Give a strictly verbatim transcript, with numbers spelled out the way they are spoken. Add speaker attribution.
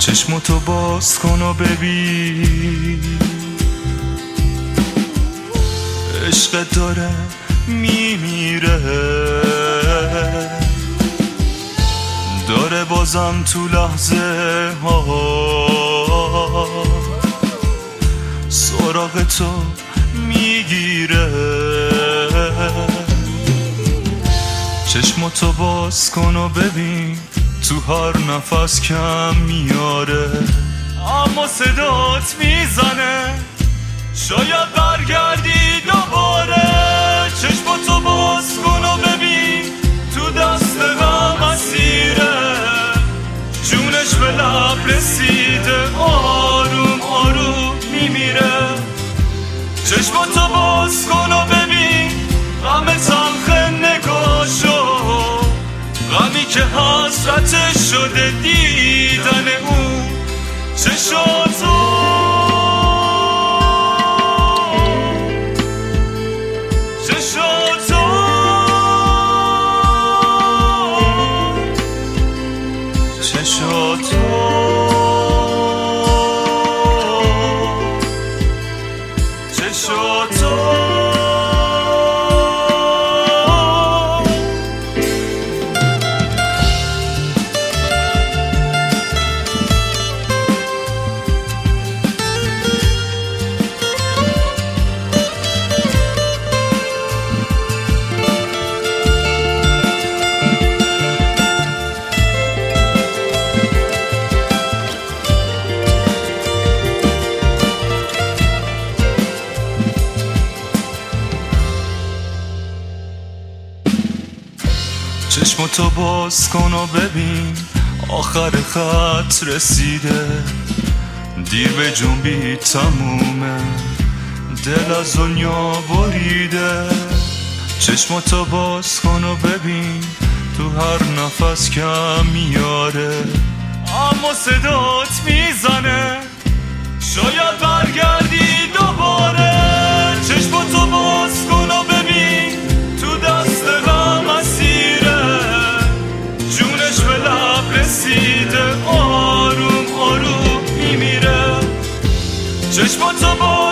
Speaker 1: چشمتو باز کن و ببین، عشق داره میمیره، داره بازم تو لحظه ها سراغ تو میگیره. چشمتو باز کن و ببین، تو هر نفس کم میاره، اما صدات میزنه شاید برگردی دوباره. چشمتو باز کن و ببین، تو دست غم اسیره، جونش به لب رسیده، آروم آروم میمیره. چشمتو باز کن و ببین، غم تلخ نگاشو، غمی که حسرتش شده دیدن اون چشاتو. چشمتو باز کن و ببین، آخر خط رسیده، دیر به جنبی تمومه، دل از دنیا بریده. چشمتو باز کن و ببین، تو هر نفس کم میاره، اما صدات میزنه شاید برگردی دوباره. چشمتو باز کن و ببین، تو دست غم اسیره، جونش به لب رسیده، آروم آروم میمیره. چشمتو باز